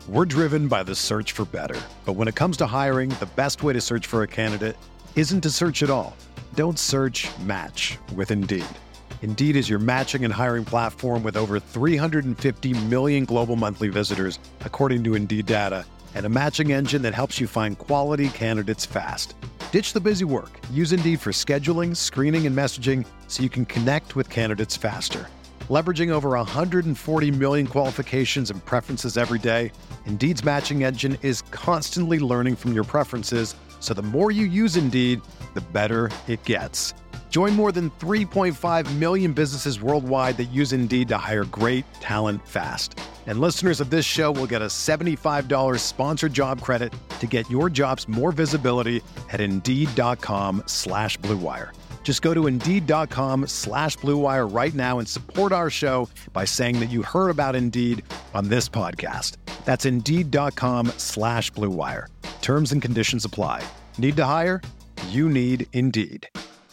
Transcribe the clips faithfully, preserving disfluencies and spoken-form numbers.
We're driven by the search for better. But when it comes to hiring, the best way to search for a candidate isn't to search at all. Don't search, match with Indeed. Indeed is your matching and hiring platform with over three hundred fifty million global monthly visitors, according to Indeed data, and a matching engine that helps you find quality candidates fast. Ditch the busy work. Use Indeed for scheduling, screening, and messaging so you can connect with candidates faster. Leveraging over one hundred forty million qualifications and preferences every day, Indeed's matching engine is constantly learning from your preferences, so the more you use Indeed, the better it gets. Join more than three point five million businesses worldwide that use Indeed to hire great talent fast. And listeners of this show will get a seventy-five dollars sponsored job credit to get your jobs more visibility at Indeed.com slash Blue Wire. Just go to Indeed.com slash Blue Wire right now and support our show by saying that you heard about Indeed on this podcast. That's Indeed.com slash Blue Wire. Terms and conditions apply. Need to hire? You need Indeed.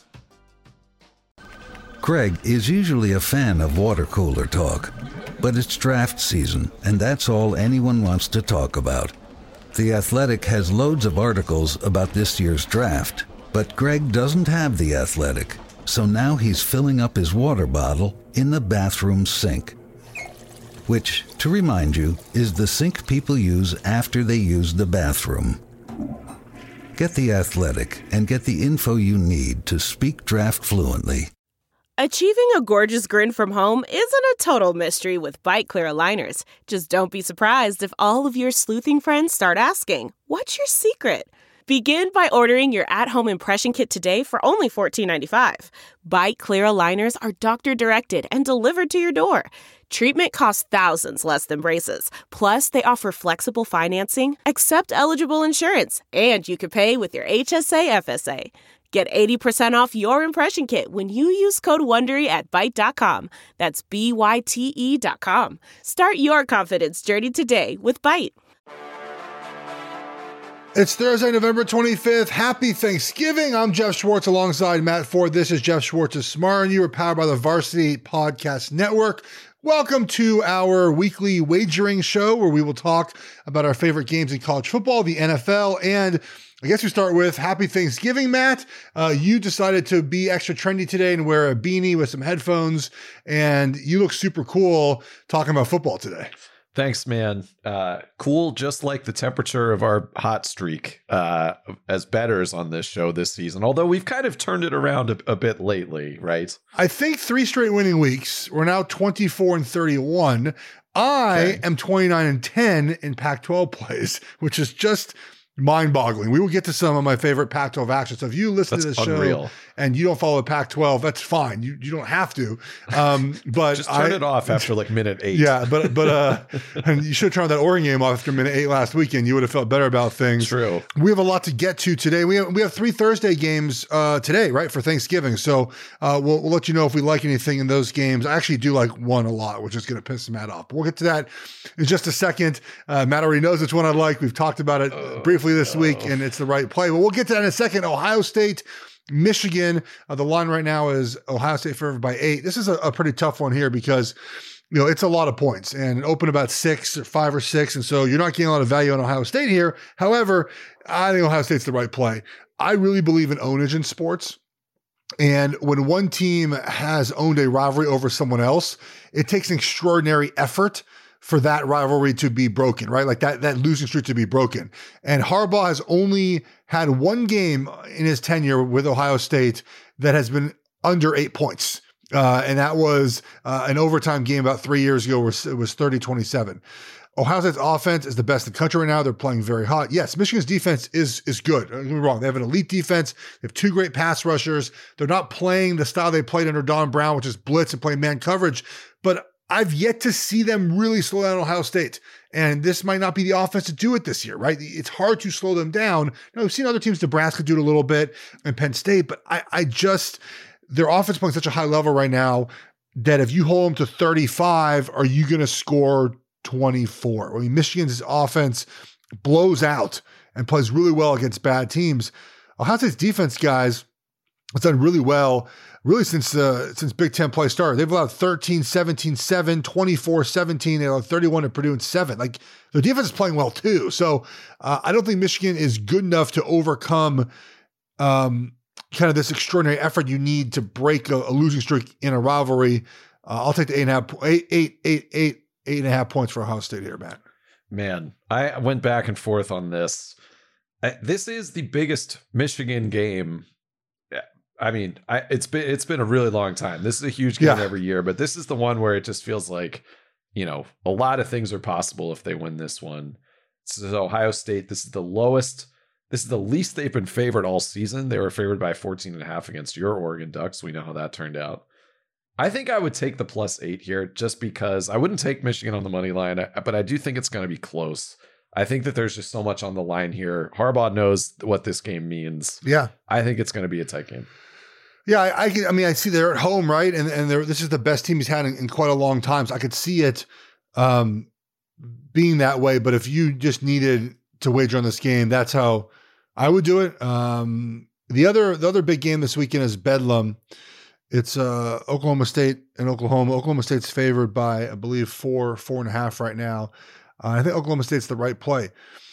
Craig is usually a fan of water cooler talk, but it's draft season, and that's all anyone wants to talk about. The Athletic has loads of articles about this year's draft, but Greg doesn't have The Athletic, so now he's filling up his water bottle in the bathroom sink. Which, to remind you, is the sink people use after they use the bathroom. Get The Athletic and get the info you need to speak draft fluently. Achieving a gorgeous grin from home isn't a total mystery with Byte Clear aligners. Just don't be surprised if all of your sleuthing friends start asking, "What's your secret?" Begin by ordering your at-home impression kit today for only fourteen ninety-five. Byte Clear aligners are doctor-directed and delivered to your door. Treatment costs thousands less than braces. Plus, they offer flexible financing, accept eligible insurance, and you can pay with your H S A F S A. Get eighty percent off your impression kit when you use code WONDERY at Byte dot com. That's B Y T E dot com. Start your confidence journey today with Byte. It's Thursday, November twenty-fifth. Happy Thanksgiving. I'm Jeff Schwartz alongside Matt Ford. This is Jeff Schwartz's Smart and You are powered by the Varsity Podcast Network. Welcome to our weekly wagering show where we will talk about our favorite games in college football, the N F L, and I guess we start with Happy Thanksgiving, Matt. Uh, you decided to be extra trendy today and wear a beanie with some headphones, and you look super cool talking about football today. Thanks, man. Uh, cool, just like the temperature of our hot streak uh, as bettors on this show this season, although we've kind of turned it around a, a bit lately, right? I think three straight winning weeks. We're now twenty-four and thirty-one. I okay. am twenty-nine and ten in Pac twelve plays, which is just mind-boggling. We will get to some of my favorite Pac twelve action. So if you listen that's to this unreal. show and you don't follow the Pac twelve, that's fine. You you don't have to. Um, but just turn I, it off after like minute eight. Yeah, but but uh, and you should have turned that Oregon game off after minute eight last weekend. You would have felt better about things. True. We have a lot to get to today. We have we have three Thursday games uh, today, right, for Thanksgiving. So uh, we'll, we'll let you know if we like anything in those games. I actually do like one a lot, which is going to piss Matt off. But we'll get to that in just a second. Uh, Matt already knows which one I like. We've talked about it uh, briefly this no. week, and it's the right play. But we'll get to that in a second. Ohio State, Michigan. Uh, the line right now is Ohio State favored by eight. This is a, a pretty tough one here because, you know, it's a lot of points and it opened about six or five or six. And so you're not getting a lot of value on Ohio State here. However, I think Ohio State's the right play. I really believe in ownage in sports. And when one team has owned a rivalry over someone else, it takes an extraordinary effort for that rivalry to be broken, right? Like that, that losing streak to be broken. And Harbaugh has only had one game in his tenure with Ohio State that has been under eight points. Uh, and that was uh, an overtime game about three years ago where it was thirty twenty-seven. Ohio State's offense is the best in the country right now. They're playing very hot. Yes, Michigan's defense is is good. Don't get me wrong. They have an elite defense. They have two great pass rushers. They're not playing the style they played under Don Brown, which is blitz and playing man coverage. But I've yet to see them really slow down Ohio State. And this might not be the offense to do it this year, right? It's hard to slow them down. Now, we've seen other teams, Nebraska, do it a little bit, and Penn State, but I, I just, their offense playing such a high level right now that if you hold them to thirty-five, are you going to score twenty-four? I mean, Michigan's offense blows out and plays really well against bad teams. Ohio State's defense, guys, It's done really well, really since uh, since Big Ten play started. They've allowed thirteen, seventeen, seven, twenty-four, seventeen. They allowed thirty-one to Purdue and seven. Like, their defense is playing well too. So uh, I don't think Michigan is good enough to overcome um, kind of this extraordinary effort you need to break a, a losing streak in a rivalry. Uh, I'll take the eight and a half, eight, eight, eight, eight, eight and a half points for Ohio State here, Matt. Man, I went back and forth on this. I, this is the biggest Michigan game. I mean, I, it's been it's been a really long time. This is a huge game yeah. every year, but this is the one where it just feels like, you know, a lot of things are possible if they win this one. This is Ohio State. This is the lowest. This is the least they've been favored all season. They were favored by fourteen and a half against your Oregon Ducks. We know how that turned out. I think I would take the plus eight here just because I wouldn't take Michigan on the money line, but I do think it's going to be close. I think that there's just so much on the line here. Harbaugh knows what this game means. Yeah. I think it's going to be a tight game. Yeah, I, I, can, I mean, I see they're at home, right? And and they're, this is the best team he's had in, in quite a long time. So I could see it um, being that way. But if you just needed to wager on this game, that's how I would do it. Um, the other the other big game this weekend is Bedlam. It's uh, Oklahoma State and Oklahoma. Oklahoma State's favored by, I believe, four, four and a half right now. Uh, I think Oklahoma State's the right play.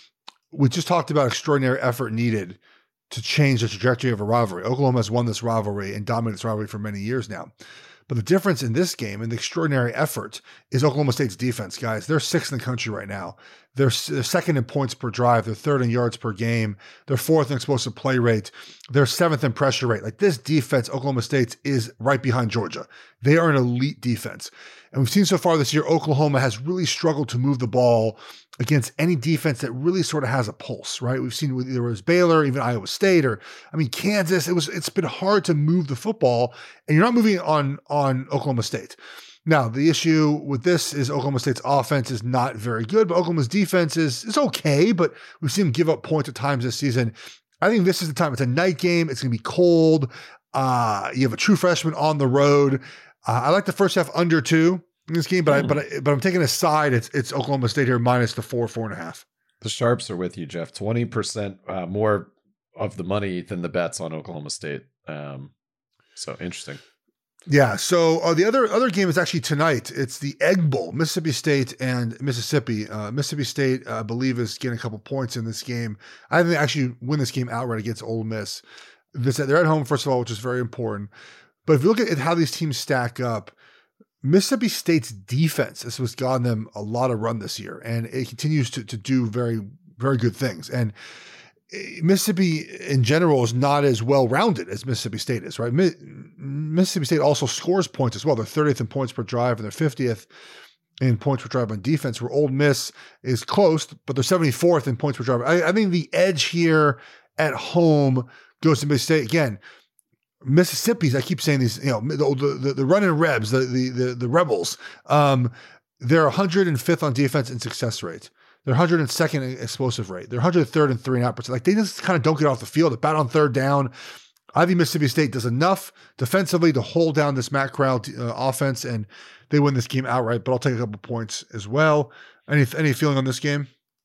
We just talked about extraordinary effort needed to change the trajectory of a rivalry. Oklahoma has won this rivalry and dominated this rivalry for many years now. But the difference in this game and the extraordinary effort is Oklahoma State's defense, guys. They're sixth in the country right now. They're, they're second in points per drive. They're third in yards per game. They're fourth in explosive play rate. They're seventh in pressure rate. Like, this defense, Oklahoma State's, is right behind Georgia. They are an elite defense. And we've seen so far this year, Oklahoma has really struggled to move the ball against any defense that really sort of has a pulse, right? We've seen with either it was Baylor, even Iowa State, or I mean Kansas. It was it's been hard to move the football, and you're not moving it on on Oklahoma State. Now, the issue with this is Oklahoma State's offense is not very good, but Oklahoma's defense is is okay. But we've seen them give up points at times this season. I think this is the time. It's a night game. It's going to be cold. Uh, you have a true freshman on the road. Uh, I like the first half under two in this game, but I, but I, but I'm taking a side. It's it's Oklahoma State here minus the four, four and a half. The sharps are with you, Jeff. twenty percent uh, more of the money than the bets on Oklahoma State. Um, so interesting. Yeah. So uh, the other other game is actually tonight. It's the Egg Bowl, Mississippi State and Mississippi. Uh, Mississippi State, uh, I believe, is getting a couple points in this game. I think they actually win this game outright against Ole Miss. This, they're at home, first of all, which is very important. But if you look at how these teams stack up, Mississippi State's defense is what's gotten them a lot of run this year, and it continues to, to do very, very good things. And Mississippi in general is not as well-rounded as Mississippi State is, right? Mississippi State also scores points as well. They're thirtieth in points per drive, and they're fiftieth in points per drive on defense, where Ole Miss is close, but they're seventy-fourth in points per drive. I, I think the edge here at home goes to Mississippi State. Again, Mississippi's, I keep saying these, you know, the the, the running Rebs, the, the the the Rebels, um, they're one hundred fifth on defense in success rate. They're one hundred second in explosive rate. They're one hundred third and three and a half percent. Like, they just kind of don't get off the field. About on third down. I think Mississippi State does enough defensively to hold down this Matt Corral uh, offense, and they win this game outright. But I'll take a couple points as well. Any any feeling on this game?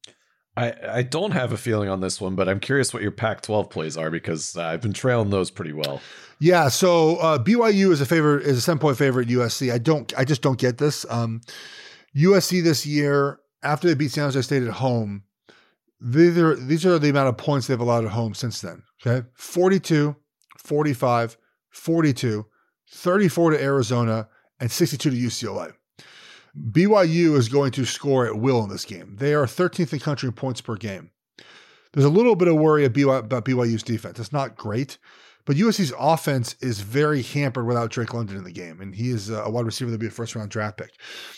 I, I don't have a feeling on this one, but I'm curious what your Pac twelve plays are, because uh, I've been trailing those pretty well. Yeah, so uh, B Y U is a favorite, is a seven point favorite at U S C. I don't, I just don't get this. Um, U S C this year, after they beat San Jose State at home, these are these are the amount of points they've allowed at home since then. Okay, forty-two, forty-five, forty-two, thirty-four to Arizona, and sixty-two to U C L A. B Y U is going to score at will in this game. They are thirteenth in country in points per game. There's a little bit of worry about B Y U's defense. It's not great, but U S C's offense is very hampered without Drake London in the game, and he is a wide receiver that'll be a first-round draft pick.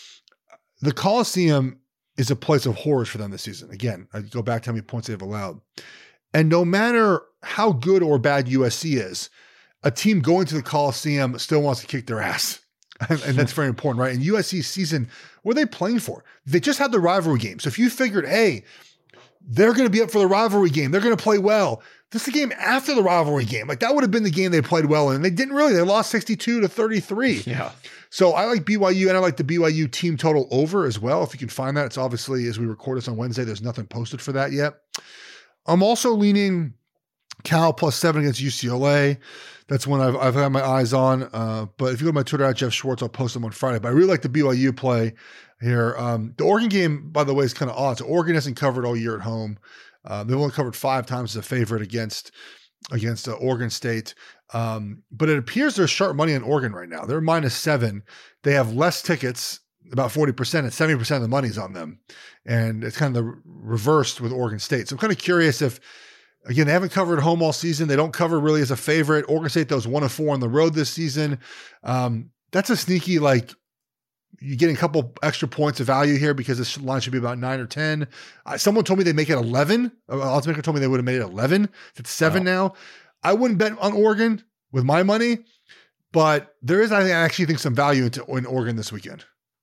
The Coliseum is a place of horrors for them this season. Again, I go back to how many points they've allowed. And no matter how good or bad U S C is, a team going to the Coliseum still wants to kick their ass. And, and that's very important, right? And U S C's season, what are they playing for? They just had the rivalry game. So if you figured, hey, they're going to be up for the rivalry game, they're going to play well, this is the game after the rivalry game. Like, that would have been the game they played well in. And they didn't really. They lost sixty-two to thirty-three. Yeah. So I like B Y U, and I like the B Y U team total over as well. If you can find that, it's obviously, as we record this on Wednesday, there's nothing posted for that yet. I'm also leaning Cal plus seven against U C L A. That's one I've, I've had my eyes on. Uh, but if you go to my Twitter at Jeff Schwartz, I'll post them on Friday. But I really like the B Y U play here. Um, the Oregon game, by the way, is kind of odd. So Oregon hasn't covered all year at home. Uh, they've only covered five times as a favorite against against uh, Oregon State. Um, but it appears there's sharp money on Oregon right now. They're minus seven. They have less tickets, about forty percent, and seventy percent of the money's on them. And it's kind of the reversed with Oregon State. So I'm kind of curious if, again, they haven't covered home all season. They don't cover really as a favorite. Oregon State, those one and four on the road this season. Um, that's a sneaky, like, you're getting a couple extra points of value here because this line should be about nine or ten. Uh, someone told me they make it eleven. Uh, Oddsmaker told me they would have made it eleven. It's seven wow. now. I wouldn't bet on Oregon with my money, but there is, I think, I actually think some value into in Oregon this weekend.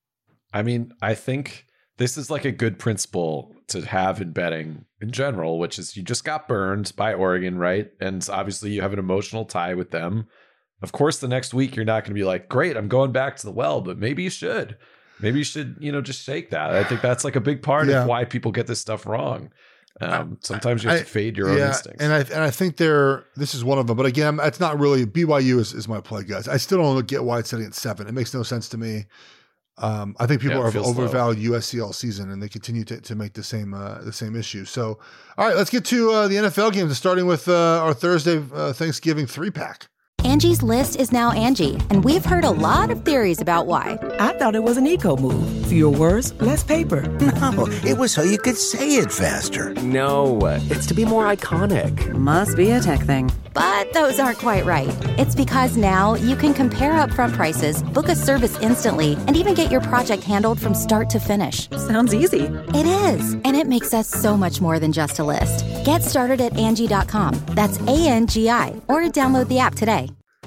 I mean, I think this is like a good principle to have in betting in general, which is you just got burned by Oregon, right? And obviously you have an emotional tie with them. Of course, the next week you're not going to be like, great, I'm going back to the well, but maybe you should. Maybe you should, you know, just shake that. I think that's like a big part yeah. of why people get this stuff wrong. Um, sometimes you have I, to fade your yeah, own instincts. And I and I think they're, this is one of them. But again, it's not really, B Y U is, is my play, guys. I still don't get why it's sitting at seven. It makes no sense to me. Um, I think people yeah, have overvalued low. U S C all season, and they continue to, to make the same uh, the same issue. So, all right, let's get to uh, the N F L games, starting with uh, our Thursday uh, Thanksgiving three-pack. Angie's List is now Angie, and we've heard a lot of theories about why. I thought it was an eco move. Fewer words, less paper. No, it was so you could say it faster. No, it's to be more iconic. Must be a tech thing. But those aren't quite right. It's because now you can compare upfront prices, book a service instantly, and even get your project handled from start to finish. Sounds easy. It is, and it makes us so much more than just a list. Get started at Angie dot com. That's A N G I, or download the app today.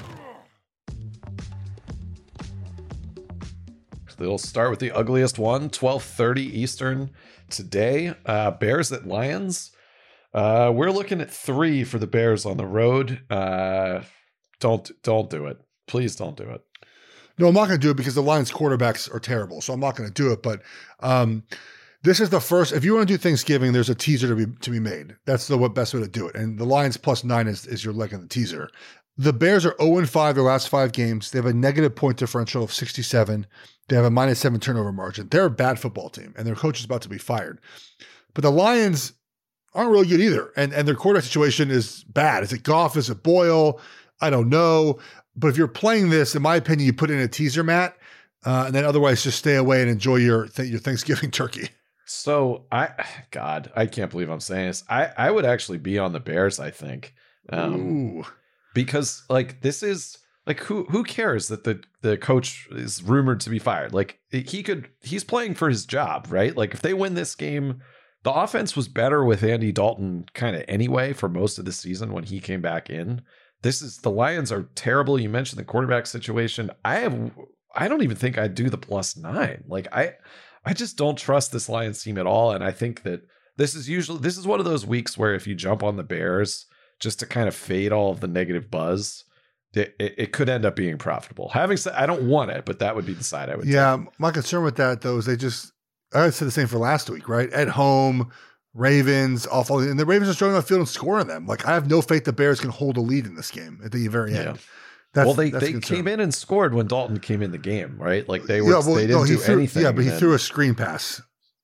They'll start with the ugliest one, twelve thirty Eastern today. Uh, Bears at Lions. Uh, we're looking at three for the Bears on the road. Uh, don't don't do it. Please don't do it. No, I'm not going to do it because the Lions quarterbacks are terrible. So I'm not going to do it. But um, this is the first. If you want to do Thanksgiving, there's a teaser to be to be made. That's the best way to do it. And the Lions plus nine is, is your leg in the teaser. The Bears are oh and five their last five games. They have a negative point differential of sixty-seven. They have a minus seven turnover margin. They're a bad football team, and their coach is about to be fired. But the Lions aren't really good either, and, and their quarterback situation is bad. Is it Goff? Is it Boyle? I don't know. But if you're playing this, in my opinion, you put in a teaser, Matt, uh, and then otherwise just stay away and enjoy your th- your Thanksgiving turkey. So, I, God, I can't believe I'm saying this. I, I would actually be on the Bears, I think. Um, Ooh. Because, like, this is... Like, who who cares that the, the coach is rumored to be fired? Like, he could, he's playing for his job, right? Like, if they win this game, the offense was better with Andy Dalton kind of anyway for most of the season when he came back in. This is, the Lions are terrible. You mentioned the quarterback situation. I have, I don't even think I'd do the plus nine. Like, I, I just don't trust this Lions team at all. And I think that this is usually, this is one of those weeks where if you jump on the Bears just to kind of fade all of the negative buzz, It, it, it could end up being profitable. Having said, I don't want it, but that would be the side I would yeah, take. My concern with that, though, is they just, I said the same for last week, right? At home, Ravens, awful. And the Ravens are struggling on the field and scoring them. Like, I have no faith the Bears can hold a lead in this game at the very end. Yeah. That's, well, they, that's they came in and scored when Dalton came in the game, right? Like, they were, yeah, well, they didn't no, do threw, anything. Yeah, but he then, threw a screen pass.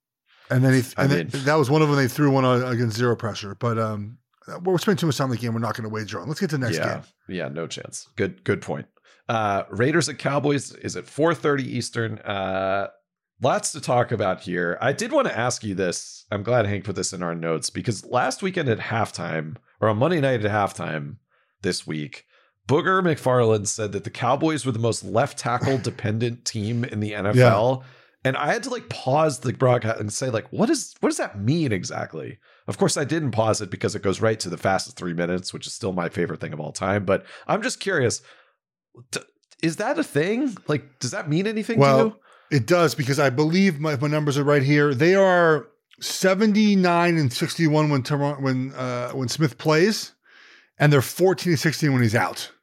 And then he, and then, that was one of them. They threw one against zero pressure. But, um, we're spending too much time on the game. We're not going to wager on. Let's get to the next yeah, game. Yeah, no chance. Good, good point. Uh, Raiders at Cowboys is at four thirty Eastern. Uh, lots to talk about here. I did want to ask you this. I'm glad Hank put this in our notes because last weekend at halftime, or on Monday night at halftime this week, Booger McFarland said that the Cowboys were the most left tackle dependent team in the N F L. Yeah. And I had to like pause the broadcast and say, like, what is what does that mean exactly? Of course, I didn't pause it because it goes right to the fastest three minutes, which is still my favorite thing of all time. But I'm just curious, t- is that a thing? Like, does that mean anything well, to you? It does, because I believe my, my numbers are right here. They are seventy-nine and sixty-one when when uh, when Smith plays, and they're fourteen and sixteen when he's out.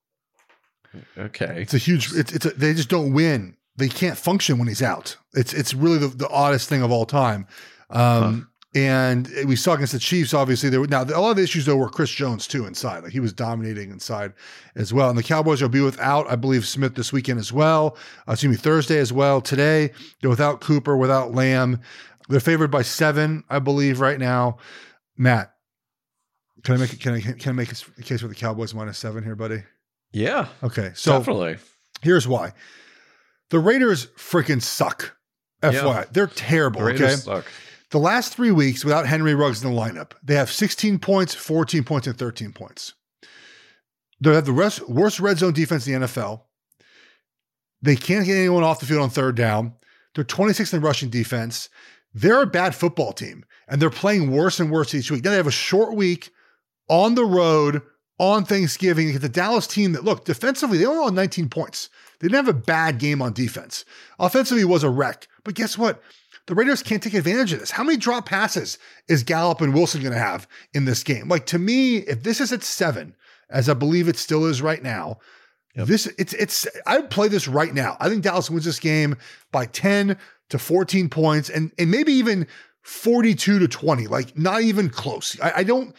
Okay, it's a huge. It's it's a, they just don't win. They can't function when he's out. It's it's really the, the oddest thing of all time. Um, huh. And we saw against the Chiefs, obviously, there were now a lot of the issues though were Chris Jones too inside. Like he was dominating inside as well. And the Cowboys will be without, I believe, Smith this weekend as well. Uh, excuse me, Thursday as well. Today, they're without Cooper, without Lamb. They're favored by seven, I believe, right now. Matt, can I make it, can I can I make a case for the Cowboys minus seven here, buddy? Yeah. Okay. So definitely. Here's why. The Raiders freaking suck. F Y I. Yeah. They're terrible. The Raiders okay. suck. The last three weeks without Henry Ruggs in the lineup, they have sixteen points, fourteen points, and thirteen points. They have the rest, worst red zone defense in the N F L. They can't get anyone off the field on third down. They're twenty-sixth in rushing defense. They're a bad football team, and they're playing worse and worse each week. Then they have a short week on the road on Thanksgiving against the Dallas team that, look, defensively, they only won nineteen points. They didn't have a bad game on defense. Offensively, it was a wreck. But guess what? The Raiders can't take advantage of this. How many drop passes is Gallup and Wilson going to have in this game? Like, to me, if this is at seven, as I believe it still is right now, yep. this it's it's I would play this right now. I think Dallas wins this game by ten to fourteen points and, and maybe even forty-two to twenty, like not even close. I, I don't,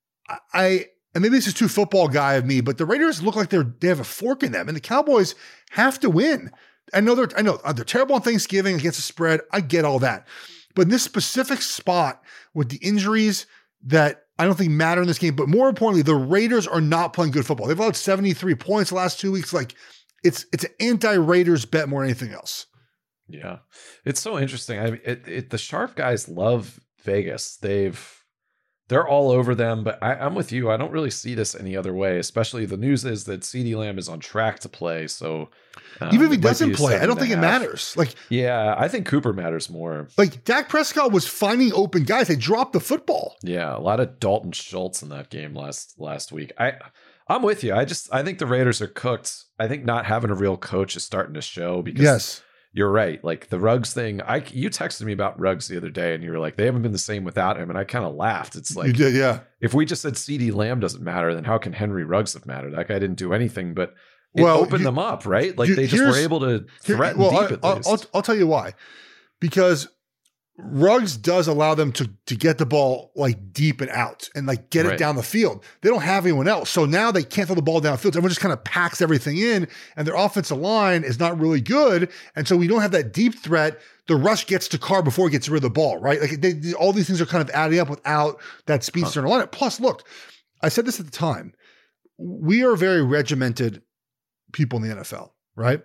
I, and maybe this is too football guy of me, but the Raiders look like they're, they have a fork in them and the Cowboys have to win. I know they're, I know they're terrible on Thanksgiving against the spread. I get all that. But in this specific spot with the injuries that I don't think matter in this game, but more importantly, the Raiders are not playing good football. They've allowed seventy-three points the last two weeks. Like it's, it's an anti-Raiders bet more than anything else. Yeah. It's so interesting. I mean, it, it, the sharp guys love Vegas. They've, they're all over them, but I, I'm with you. I don't really see this any other way, especially the news is that CeeDee Lamb is on track to play. So um, even if he doesn't play, I don't think it matters. Like, yeah, I think Cooper matters more. Like Dak Prescott was finding open guys. They dropped the football. Yeah. A lot of Dalton Schultz in that game last, last week. I, I'm with you. I just, I think the Raiders are cooked. I think not having a real coach is starting to show because yes. You're right. Like the Ruggs thing, I you texted me about Ruggs the other day and you were like, they haven't been the same without him. And I kind of laughed. It's like, you did, yeah. If we just said CeeDee Lamb doesn't matter, then how can Henry Ruggs have mattered? That guy didn't do anything, but it well, opened you, them up, right? Like you, they just were able to threaten here, well, deep I, at least. I'll, I'll, I'll tell you why. Because Ruggs does allow them to, to get the ball like deep and out and like get right. it down the field. They don't have anyone else. So now they can't throw the ball downfield. Everyone just kind of packs everything in and their offensive line is not really good. And so we don't have that deep threat. The rush gets to Carr before he gets rid of the ball, right? Like they, they, all these things are kind of adding up without that speedster huh. in the lineup. Plus, look, I said this at the time. We are very regimented people in the N F L, right?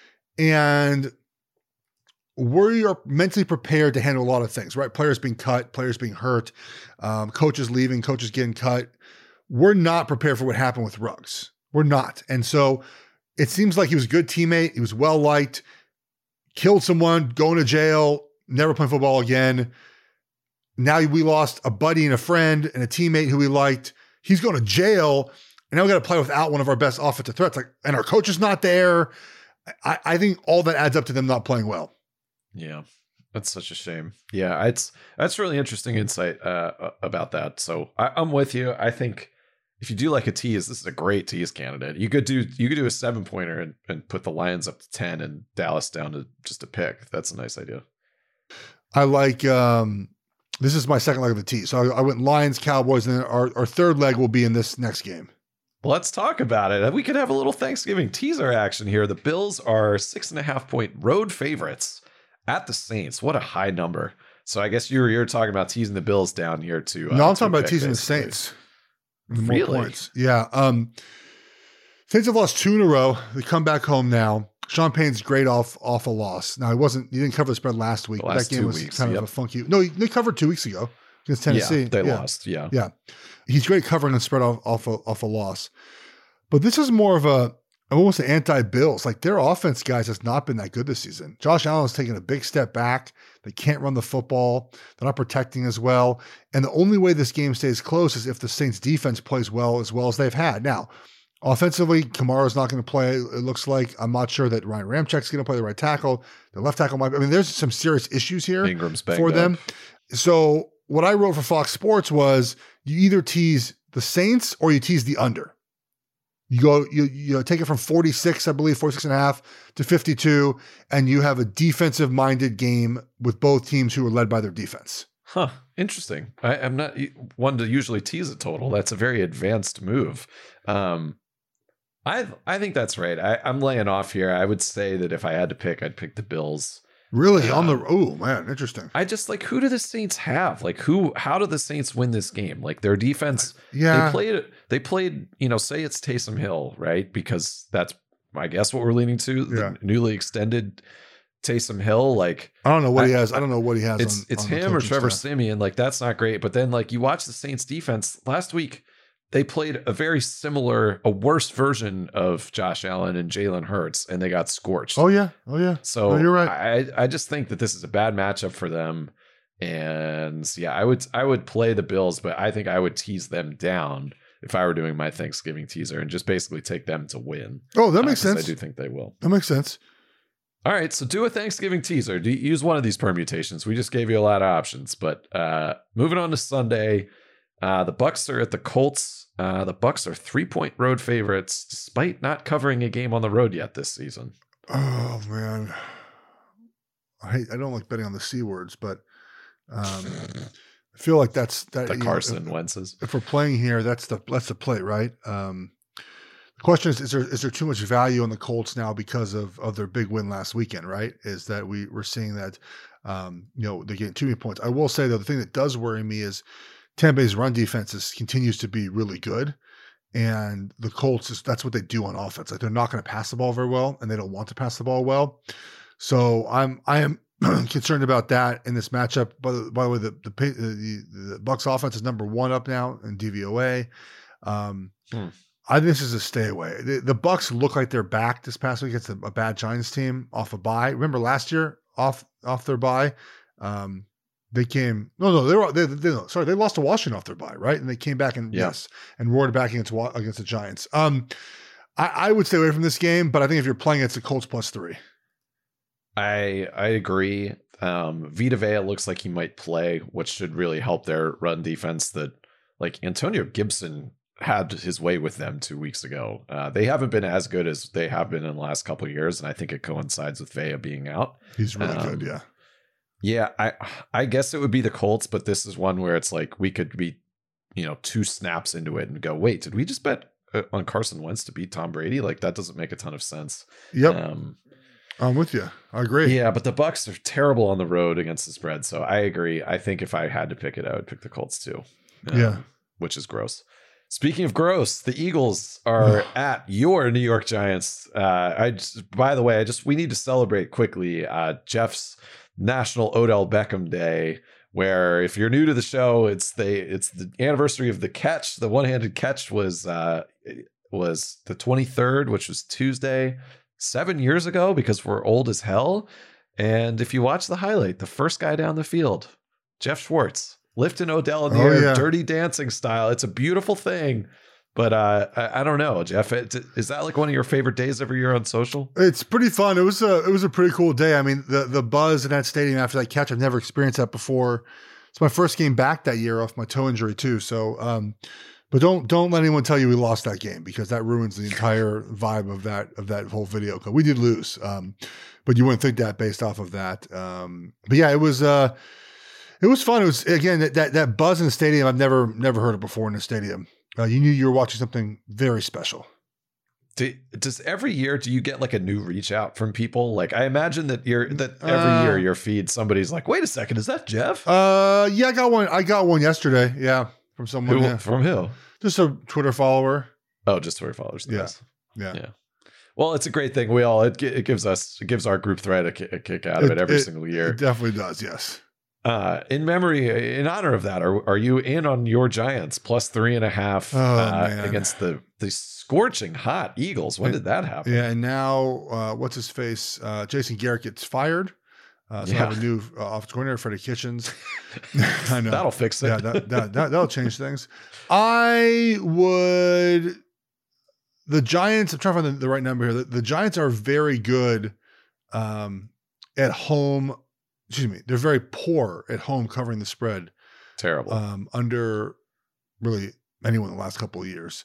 And we are mentally prepared to handle a lot of things, right? Players being cut, players being hurt, um, coaches leaving, coaches getting cut. We're not prepared for what happened with Ruggs. We're not. And so it seems like he was a good teammate. He was well-liked, killed someone, going to jail, never playing football again. Now we lost a buddy and a friend and a teammate who we liked. He's going to jail, and now we got to play without one of our best offensive threats. Like, and our coach is not there. I, I think all that adds up to them not playing well. Yeah, that's such a shame. Yeah, it's that's really interesting insight uh, about that. So I, I'm with you. I think if you do like a tease, this is a great tease candidate. You could do you could do a seven pointer and, and put the Lions up to ten and Dallas down to just a pick. That's a nice idea. I like. Um, this is my second leg of the tease. So I, I went Lions, Cowboys, and then our, our third leg will be in this next game. Let's talk about it. We could have a little Thanksgiving teaser action here. The Bills are six and a half point road favorites at the Saints. What a high number. So I guess you're you're talking about teasing the Bills down here too. Uh, no, I'm talking about teasing basically. the Saints. Really? More points. Yeah. Um, Saints have lost two in a row. They come back home now. Sean Payne's great off off a loss. Now he wasn't. He didn't cover the spread last week. The last that game two was weeks, kind yep. of a funky. No, he, they covered two weeks ago against Tennessee. Yeah, they yeah. lost. Yeah, yeah. He's great covering the spread off off a, off a loss. But this is more of a almost an anti-Bills. Like their offense, guys, has not been that good this season. Josh Allen's taken a big step back. They can't run the football. They're not protecting as well. And the only way this game stays close is if the Saints defense plays well as well as they've had. Now, offensively, Kamara's not going to play. It looks like I'm not sure that Ryan Ramchek's going to play the right tackle. The left tackle might. I mean, there's some serious issues here Ingram's for them. Up. So what I wrote for Fox Sports was you either tease the Saints or you tease the under. You go, you you know, take it from forty-six, I believe, forty-six and a half to fifty-two, and you have a defensive-minded game with both teams who are led by their defense. Huh. Interesting. I, I'm not one to usually tease a total. That's a very advanced move. Um, I I think that's right. I, I'm laying off here. I would say that if I had to pick, I'd pick the Bills. Really? Um, on the um, oh man, interesting. I just like who do the Saints have? Like who? How do the Saints win this game? Like their defense. Yeah. They played. They played. You know, say it's Taysom Hill, right? Because that's I guess what we're leaning to. Yeah. The newly extended Taysom Hill. Like I don't know what I, he has. I don't know what he has. It's on, it's on him or Trevor Siemian. Like that's not great. But then like you watch the Saints defense last week. They played a very similar, a worse version of Josh Allen and Jalen Hurts, and they got scorched. Oh yeah, oh yeah. So no, you're right. I, I just think that this is a bad matchup for them, and yeah, I would I would play the Bills, but I think I would tease them down if I were doing my Thanksgiving teaser and just basically take them to win. Oh, that makes uh, sense. I do think they will. That makes sense. All right, so do a Thanksgiving teaser. Do use one of these permutations. We just gave you a lot of options, but uh, moving on to Sunday, uh, the Bucs are at the Colts. Uh, the Bucs are three-point road favorites, despite not covering a game on the road yet this season. Oh man, I hate, I don't like betting on the C words, but um, I feel like that's that. The you Carson know, if, Wentz's. If we're playing here, that's the that's the play, right? Um, the question is: Is there is there too much value on the Colts now because of of their big win last weekend? Right? Is that we we're seeing that um, you know they're getting too many points. I will say though, the thing that does worry me is Tampa Bay's run defense is, continues to be really good. And the Colts, is, that's what they do on offense. Like they're not going to pass the ball very well, and they don't want to pass the ball well. So I'm I am concerned about that in this matchup. By the, by the way, the the, the the Bucs offense is number one up now in D V O A. Um, hmm. I think this is a stay away. The, the Bucs look like they're back this past week against a, a bad Giants team off a bye. Remember last year off off their bye. Um, They came no no they were they, they, they sorry they lost to Washington off their bye, right, and they came back and yeah. yes and roared back against against the Giants. Um, I, I would stay away from this game, but I think if you're playing, it's a Colts plus three. I I agree. Um, Vita Vea looks like he might play, which should really help their run defense. That like Antonio Gibson had his way with them two weeks ago. Uh, they haven't been as good as they have been in the last couple of years, and I think it coincides with Vea being out. He's really um, good, yeah. Yeah, I I guess it would be the Colts, but this is one where it's like we could be, you know, two snaps into it and go, wait, did we just bet on Carson Wentz to beat Tom Brady? Like that doesn't make a ton of sense. Yep, um, I'm with you. I agree. Yeah, but the Bucs are terrible on the road against the spread, so I agree. I think if I had to pick it, I would pick the Colts too. Um, yeah, which is gross. Speaking of gross, the Eagles are at your New York Giants. Uh, I just, by the way, I just we need to celebrate quickly uh, Jeff's National Odell Beckham Day, where if you're new to the show, it's the it's the anniversary of the catch. The one-handed catch was uh, was the twenty-third, which was Tuesday, seven years ago, because we're old as hell. And if you watch the highlight, the first guy down the field, Jeff Schwartz, lifting Odell in the oh, air, yeah. Dirty Dancing style. It's a beautiful thing. But uh, I, I don't know, Jeff. It, is that like one of your favorite days every year on social? It's pretty fun. It was a it was a pretty cool day. I mean, the the buzz in that stadium after that catch, I've never experienced that before. It's my first game back that year off my toe injury too. So, um, but don't don't let anyone tell you we lost that game, because that ruins the entire vibe of that of that whole video. We did lose, um, but you wouldn't think that based off of that. Um, but yeah, it was. Uh, It was fun. It was again that, that that buzz in the stadium. I've never never heard it before in the stadium. Uh, you knew you were watching something very special. Do, does every year do you get like a new reach out from people? Like I imagine that you're that every uh, year your feed somebody's like, wait a second, is that Jeff? Uh, yeah, I got one. I got one yesterday. Yeah, from someone. Who, yeah. From who? Just a Twitter follower. Oh, just Twitter followers. Yes. Yeah. yeah, yeah. Well, it's a great thing. We all it it gives us it gives our group thread a, kick, a kick out of it, it every it, single year. It definitely does. Yes. Uh, in memory, in honor of that, are are you in on your Giants plus three and a half oh, uh, against the the scorching hot Eagles? When and, did that happen? Yeah, and now uh, what's his face? Uh, Jason Garrett gets fired. Uh, so yeah. I have a new uh, offensive coordinator, Freddie Kitchens. I know that'll fix it. Yeah, that, that, that that'll change things. I would. The Giants. I'm trying to find the, the right number here. The, the Giants are very good um, at home. Excuse me, they're very poor at home covering the spread. Terrible. Um, under really anyone in the last couple of years.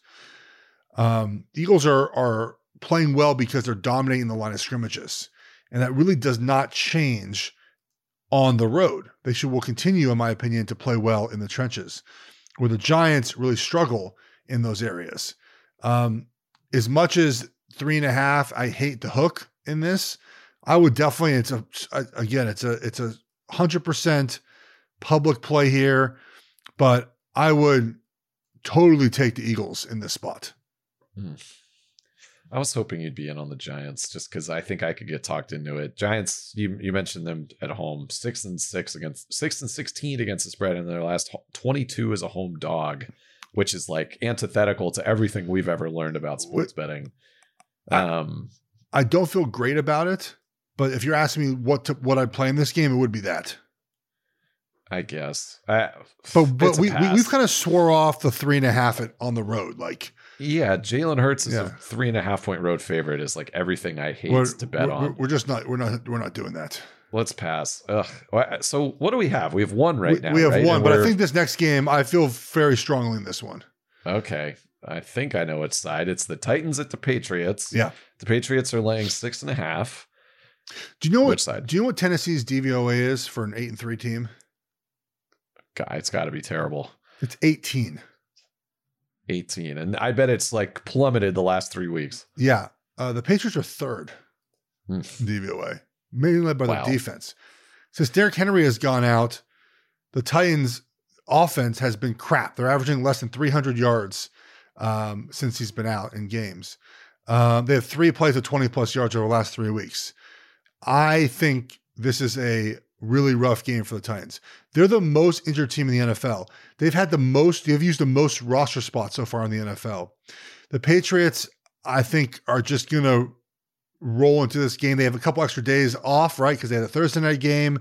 Um, Eagles are are playing well because they're dominating the line of scrimmages. And that really does not change on the road. They should will continue, in my opinion, to play well in the trenches, where the Giants really struggle in those areas. Um, as much as three and a half, I hate the hook in this. I would definitely, it's a, again, it's a, it's a hundred percent public play here, but I would totally take the Eagles in this spot. Hmm. I was hoping you'd be in on the Giants just because I think I could get talked into it. Giants, you you mentioned them at home, six and six against six and sixteen against the spread, and their last twenty-two as a home dog, which is like antithetical to everything we've ever learned about sports betting. Um, I, I don't feel great about it, but if you're asking me what to, what I'd play in this game, it would be that. I guess. I, but but we, we we've kind of swore off the three and a half at, on the road, like. Yeah, Jalen Hurts is yeah. a three and a half point road favorite. Is like everything I hate we're, to bet we're, on. We're just not. We're not. We're not doing that. Let's pass. Ugh. So what do we have? We have one right we, now. We have right? one, and but I think this next game, I feel very strongly in this one. Okay, I think I know which side. It's the Titans at the Patriots. Yeah, the Patriots are laying six and a half. Do you know which what? Side? Do you know what Tennessee's D V O A is for an eight and three team? God, it's got to be terrible. It's eighteen. eighteen, and I bet it's like plummeted the last three weeks. Yeah, uh, the Patriots are third in D V O A, mainly led by wow. the defense. Since Derrick Henry has gone out, the Titans' offense has been crap. They're averaging less than three hundred yards um, since he's been out in games. Um, they have three plays of twenty plus yards over the last three weeks. I think this is a really rough game for the Titans. They're the most injured team in the N F L. They've had the most, they've used the most roster spots so far in the N F L. The Patriots, I think, are just going to roll into this game. They have a couple extra days off, right? Because they had a Thursday night game.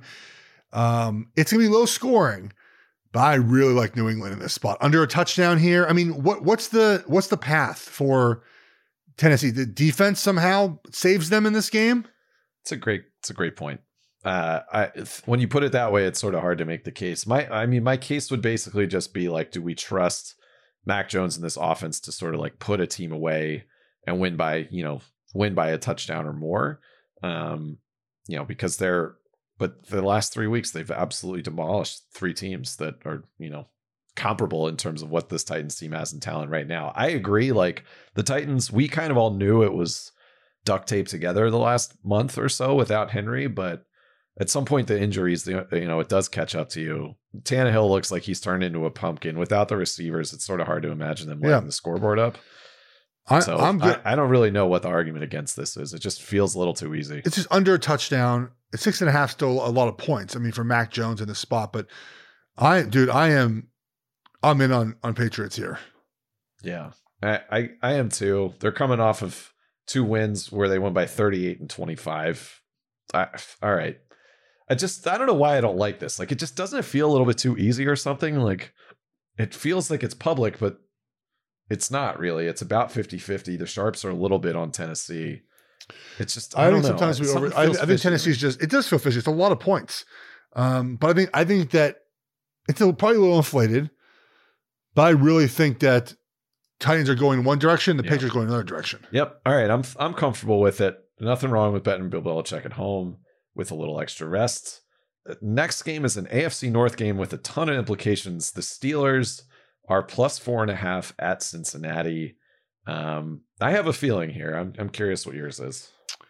Um, it's going to be low scoring, but I really like New England in this spot. Under a touchdown here. I mean, what what's the what's the path for Tennessee? The defense somehow saves them in this game? It's a great, it's a great point. Uh, I, when you put it that way, it's sort of hard to make the case. My, I mean, my case would basically just be like, do we trust Mac Jones in this offense to sort of like put a team away and win by, you know, win by a touchdown or more? Um, you know, because they're, but the last three weeks, they've absolutely demolished three teams that are, you know, comparable in terms of what this Titans team has in talent right now. I agree. Like the Titans, we kind of all knew it was duct taped together the last month or so without Henry, but at some point, the injuries, you know, it does catch up to you. Tannehill looks like he's turned into a pumpkin. Without the receivers, it's sort of hard to imagine them lighting yeah. the scoreboard up. I, so I'm good. I, I don't really know what the argument against this is. It just feels a little too easy. It's just under a touchdown. It's six and a half, still a lot of points. I mean, for Mac Jones in this spot, but I, dude, I am, I'm in on on Patriots here. Yeah, I, I, I am too. They're coming off of two wins where they won by thirty-eight and twenty-five. I, all right. I just, I don't know why I don't like this. Like, it just doesn't feel a little bit too easy or something. Like, it feels like it's public, but it's not really. It's about fifty-fifty. The sharps are a little bit on Tennessee. It's just, I, I don't think know. sometimes we over, I, I think Tennessee's just, it does feel fishy. It's a lot of points. Um, but I think, I think that it's a, probably a little inflated, but I really think that Titans are going one direction, the yep. Patriots are going another direction. Yep. All right. I'm, I'm comfortable with it. Nothing wrong with betting Bill Belichick at home with a little extra rest. Next game is an A F C North game with a ton of implications. The Steelers are plus four and a half at Cincinnati. Um, I have a feeling here. I'm I'm curious what yours is.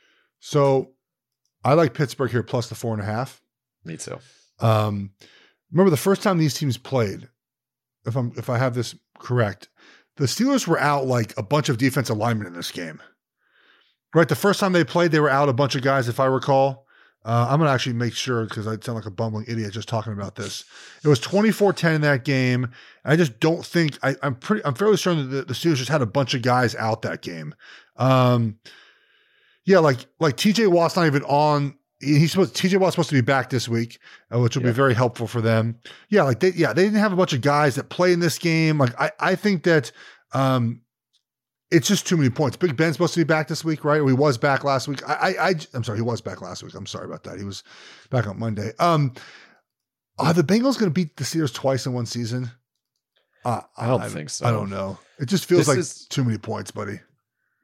So I like Pittsburgh here plus the four and a half. Me too. Um, remember the first time these teams played, if I'm if I have this correct, the Steelers were out like a bunch of defensive linemen in this game. Right, the first time they played, they were out a bunch of guys, if I recall. Uh, I'm going to actually make sure because I sound like a bumbling idiot just talking about this. It was twenty-four ten in that game. I just don't think I, I'm pretty. I'm fairly certain that the, the Steelers just had a bunch of guys out that game. Um, yeah, like like T J Watt's not even on. He's supposed T J Watt's supposed to be back this week, uh, which will yeah. be very helpful for them. Yeah, like they yeah they didn't have a bunch of guys that play in this game. Like I I think that. Um, It's just too many points. Big Ben's supposed to be back this week, right? Or he was back last week. I, I, I, I'm sorry, he was back last week. I'm sorry about that. He was back on Monday. Um, are the Bengals going to beat the Steelers twice in one season? Uh, I don't I, think so. I don't know. It just feels this like is, too many points, buddy.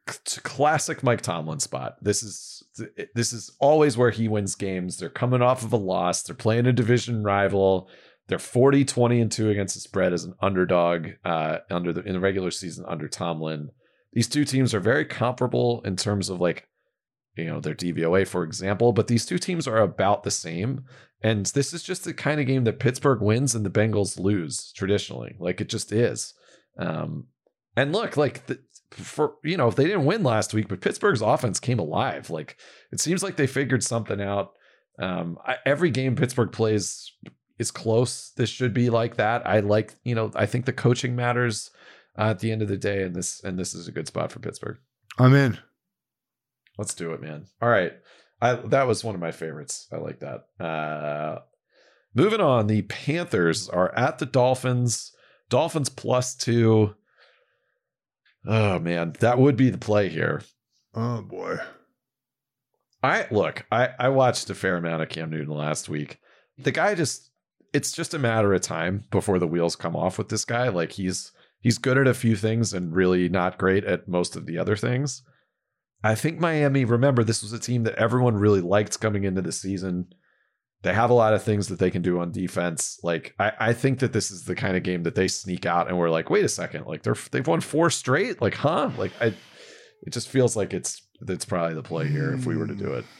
classic Mike Tomlin spot. This is this is always where he wins games. They're coming off of a loss. They're playing a division rival. They're forty, twenty, and two against the spread as an underdog uh, under the in the regular season under Tomlin. These two teams are very comparable in terms of like, you know, their D V O A, for example, but these two teams are about the same. And this is just the kind of game that Pittsburgh wins and the Bengals lose traditionally. Like, it just is. Um, and look, like, the, for, you know, if they didn't win last week, but Pittsburgh's offense came alive. Like, it seems like they figured something out. Um, I, every game Pittsburgh plays is close. This should be like that. I like, you know, I think the coaching matters uh, at the end of the day. And this, and this is a good spot for Pittsburgh. I'm in. Let's do it, man. All right. I, that was one of my favorites. I like that. Uh, moving on, the Panthers are at the Dolphins. Dolphins plus two. Oh, man. That would be the play here. Oh, boy. I look, I, I watched a fair amount of Cam Newton last week. The guy just, it's just a matter of time before the wheels come off with this guy. Like, he's he's good at a few things and really not great at most of the other things. I think Miami, remember, this was a team that everyone really liked coming into the season. They have a lot of things that they can do on defense. Like, I, I think that this is the kind of game that they sneak out and we're like, wait a second, like they're they've won four straight. Like, huh? Like, I, it just feels like it's it's probably the play here if we were to do it.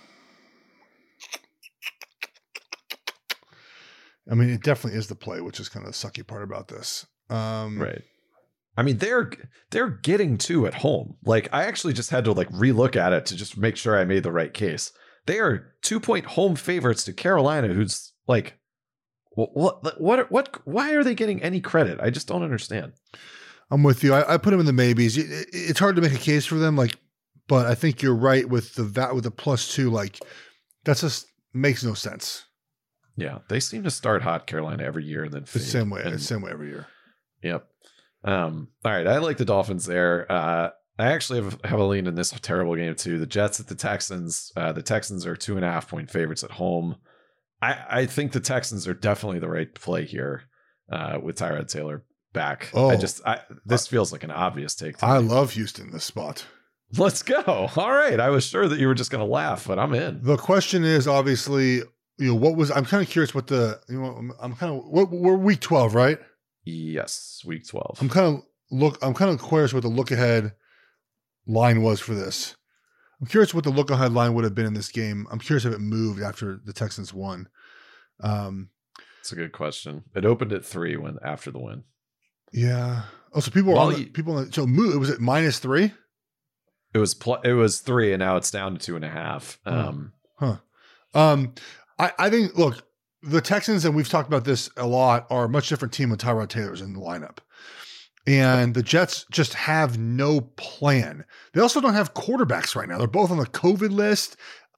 I mean, it definitely is the play, which is kind of the sucky part about this. Um, right. I mean, they're they're getting two at home. Like, I actually just had to like relook at it to just make sure I made the right case. They are two point home favorites to Carolina, who's like, what what what what? Why are they getting any credit? I just don't understand. I'm with you. I, I put them in the maybes. It, it, it's hard to make a case for them, like, but I think you're right with the that with the plus two. Like, that just makes no sense. Yeah, they seem to start hot, Carolina, every year and then fade. The same way. And, the same way every year. Yep. Um, all right. I like the Dolphins there. Uh, I actually have, have a lean in this terrible game too. The Jets at the Texans. Uh, the Texans are two and a half point favorites at home. I, I think the Texans are definitely the right play here uh, with Tyrod Taylor back. Oh, I just, I, this feels like an obvious take. I me. love Houston this spot. Let's go. All right. I was sure that you were just going to laugh, but I'm in. The question is obviously, you know, what was, I'm kind of curious what the, you know, I'm kind of, what, we're week twelve, right? Yes, week twelve. I'm kind of look. I'm kind of curious what the look ahead line was for this. I'm curious what the look ahead line would have been in this game. I'm curious if it moved after the Texans won. Um, It's a good question. It opened at three when after the win. Yeah. Oh, so people were well, on the, people. On the, so move. It was at minus three. It was pl- it was three, and now it's down to two and a half. Um, huh. huh. Um, I I think look. The Texans, and we've talked about this a lot, are a much different team when Tyrod Taylor's in the lineup. And the Jets just have no plan. They also don't have quarterbacks right now. They're both on the COVID list.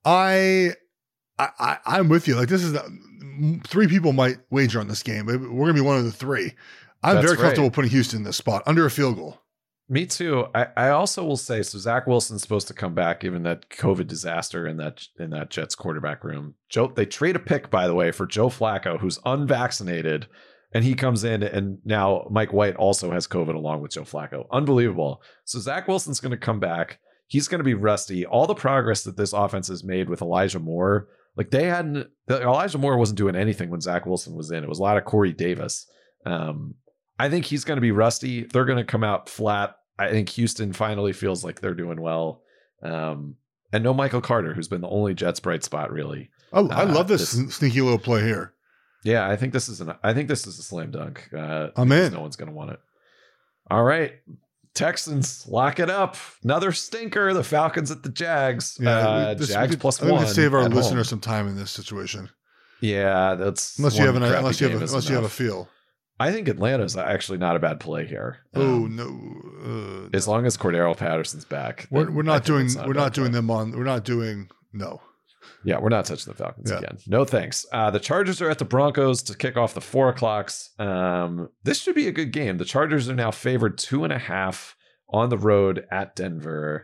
I, I, I I'm with you. Like, this is the, three people might wager on this game. We're going to be one of the three. I'm That's very comfortable right. putting Houston in this spot under a field goal. Me too. I, I also will say, so Zach Wilson's supposed to come back given that COVID disaster in that in that Jets quarterback room. Joe, they trade a pick, by the way, for Joe Flacco, who's unvaccinated, and he comes in, and now Mike White also has COVID along with Joe Flacco. Unbelievable. So Zach Wilson's going to come back. He's going to be rusty. All the progress that this offense has made with Elijah Moore, like they hadn't, Elijah Moore wasn't doing anything when Zach Wilson was in. It was a lot of Corey Davis. Um, I think he's going to be rusty. They're going to come out flat. I think Houston finally feels like they're doing well. Um, and no Michael Carter, who's been the only Jets bright spot, really. Oh, I uh, love this, this sneaky little play here. Yeah, I think this is an I think this is a slam dunk. Uh, I'm in. No one's going to want it. All right. Texans, lock it up. Another stinker. The Falcons at the Jags. Yeah, uh, this, Jags could, plus I one. We could save our listeners home. some time in this situation. Yeah, that's unless you have an unless you have a, unless you have a feel. I think Atlanta's actually not a bad play here. Oh um, no! Uh, as long as Cordero Patterson's back, we're, we're not doing not we're not doing play. them on. We're not doing no. Yeah, we're not touching the Falcons yeah. again. No thanks. Uh, the Chargers are at the Broncos to kick off the four o'clocks. Um, this should be a good game. The Chargers are now favored two and a half on the road at Denver.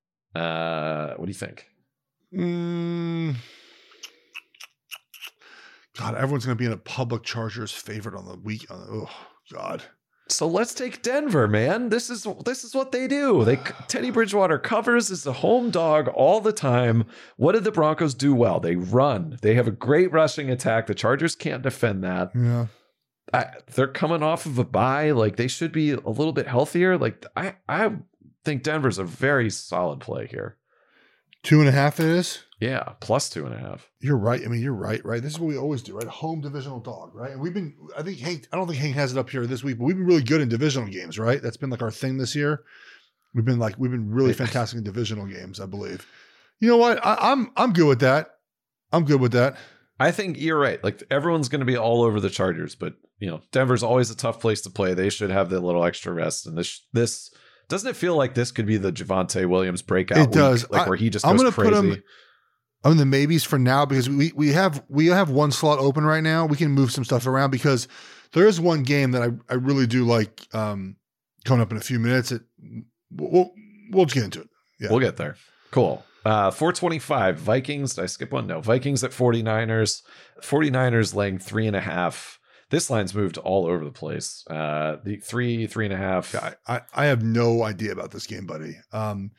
Uh, what do you think? Mm. God, everyone's going to be in a public Chargers favorite on the week. Oh, God. So let's take Denver, man. This is this is what they do. They Teddy Bridgewater covers as a home dog all the time. What did the Broncos do well? They run. They have a great rushing attack. The Chargers can't defend that. Yeah. I, they're coming off of a bye. Like, they should be a little bit healthier. Like, I, I think Denver's a very solid play here. Two and a half it is? Yeah, plus two and a half. You're right. I mean, you're right, right? This is what we always do, right? Home divisional dog, right? And we've been, I think Hank, I don't think Hank has it up here this week, but we've been really good in divisional games, right? That's been like our thing this year. We've been like, we've been really fantastic in divisional games, I believe. You know what? I, I'm, I'm good with that. I'm good with that. I think you're right. Like, everyone's going to be all over the Chargers, but you know, Denver's always a tough place to play. They should have the little extra rest. And this, this doesn't it feel like this could be the Javonte Williams breakout? It does. Week, like I, where he just I'm goes gonna crazy. Put him, I'm in the maybes for now because we we have we have one slot open right now. We can move some stuff around because there is one game that I, I really do like um, coming up in a few minutes. It, we'll we'll just get into it. Yeah. We'll get there. Cool. Uh, four twenty-five Vikings. Did I skip one? No. Vikings at 49ers. 49ers laying three and a half. This line's moved all over the place. Uh, the three, three and a half. I, I, I have no idea about this game, buddy. Um,